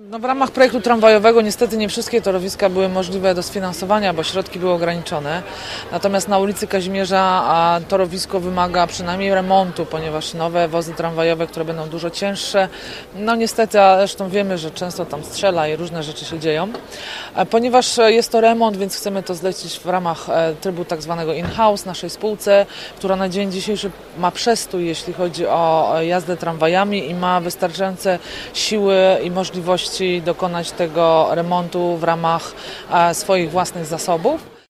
No, w ramach projektu tramwajowego niestety nie wszystkie torowiska były możliwe do sfinansowania, bo środki były ograniczone. Natomiast na ulicy Kazimierza torowisko wymaga przynajmniej remontu, ponieważ nowe wozy tramwajowe, które będą dużo cięższe, no niestety, a zresztą wiemy, że często tam strzela i różne rzeczy się dzieją. Ponieważ jest to remont, więc chcemy to zlecić w ramach trybu tak zwanego in-house naszej spółce, która na dzień dzisiejszy ma przestój, jeśli chodzi o jazdę tramwajami i ma wystarczające siły i możliwości dokonać tego remontu w ramach swoich własnych zasobów.